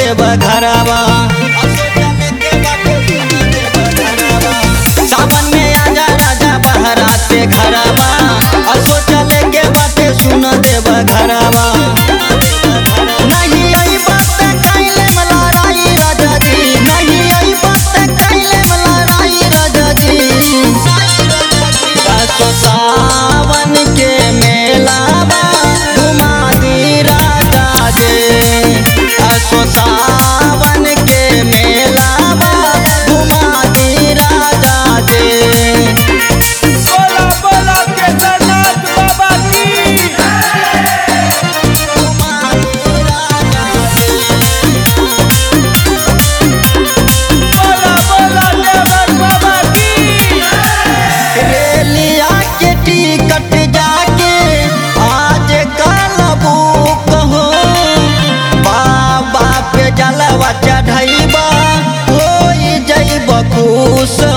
देव घरवा। सावन में आजा राजा बहरा से घरवा, असो चले के बाटे सुन देव घरवा। नहीं आई बात कैले मला राई राजा जी, नहीं आई बात कैले मला राई राजा जी। असो सावन के मेलावा घुमा दी राजा जी, असो सावन के मेलावा घुमा दी राजा जी। बोला बोला केदारनाथ बाबा की। घुमा दी राजा जी। बोला बोला देवर बाबा की। रेलिया के टिकट जाके आज कल बुक हो, बाबा पे जलवा चढ़ैबा हो जैब खुश